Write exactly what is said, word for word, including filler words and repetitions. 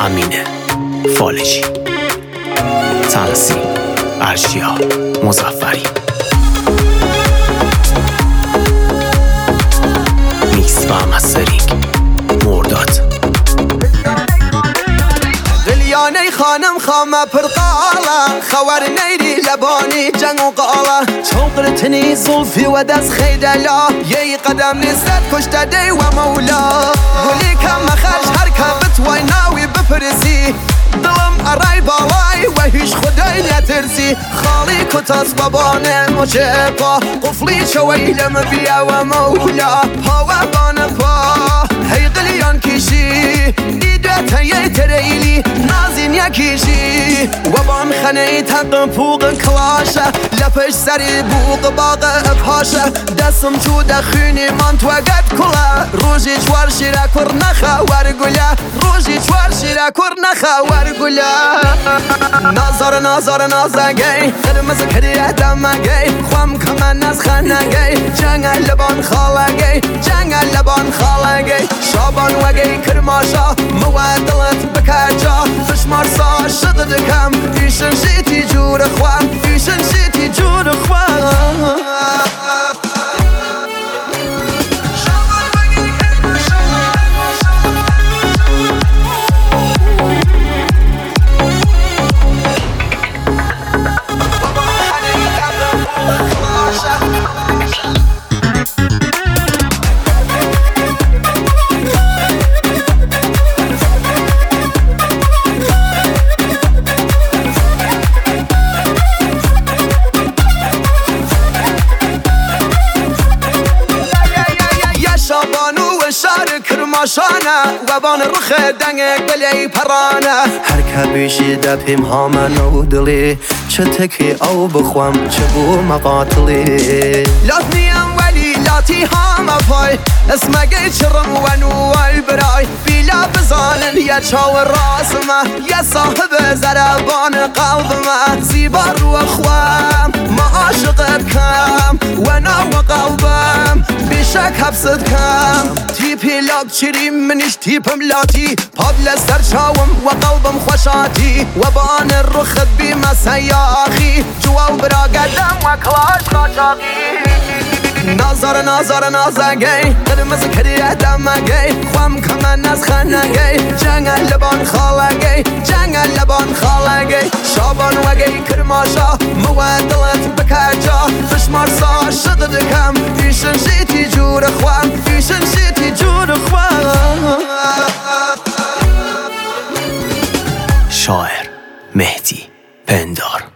امینه فالجی، تنظیم ارشیا مظفری، میکس و مسترینگ مرداد. دلیانه خانم خامه پرقاله، خوار نیری لبانی جنگ و قاله، چوقرتنی زلفی و دست خیدلا، یه قدم نیستد کشته دی و مولا. گلی کم مخرج هر که بتوای ناوی بپرسی، دلم ارای بالای و هیچ خدای نترسی. خالی کتاس بابانه مچه پا، قفلی شویلم بیا و مولا. پا و بانه پا هی قلیان کشی، دیده یه تریلی نازین یکیشی. و بان خنه تق پوق کلاشه، لپش سری بوق باق پاشه. دستم چو دخونی من تو گد کلا، روزی چوار شیره کر نخه ورگوله، روزی چوار شیره کر نخه ورگوله. نازار نازار نازگی، قرمز کریه دمگی، خوام کمن از خنگی. جنگ لبان خالگی، جنگ لبان خالگی. شابان وگی کرماشا، موادلت بکجا. فشمار سا شد دکم، ایشن شیتی جور خوام، ایشن شیتی جور خوام. شار کرماشانه و بان رخ دنگ گلی پرانه. هر که بیشی دپیم هامن و دلی، چه تکی او بخوام چه بو مقاتلی. لات نیم ولی لاتی هام پای، اسمگی چرم و نوال برای. بیلا بزانن یا چاو راسمه، یا صاحب زربان قلبمه. زیبا رو خوام ما عاشقت کم، و ناو قلبم بیشک حبست کم. تیپی لاک چیری منیش تیپم لاتی، پابل سر چاوم و قلبم خوشاتی. و بان رخت بیم سیاخی، جوال برا قدم و کلاش قاچاقی. نازار نازار نازگی، قرمز کریه دمگی. خوام کمن از خنگی، جنگ لبان خالگی، جنگ لبان خالگی. شابان وگی کرماشا، موادلت بکجا. فشمار سا شد دکم، ایشن شیتی جور خوام، ایشن شیتی جور خوام. شاعر مهدی پندار.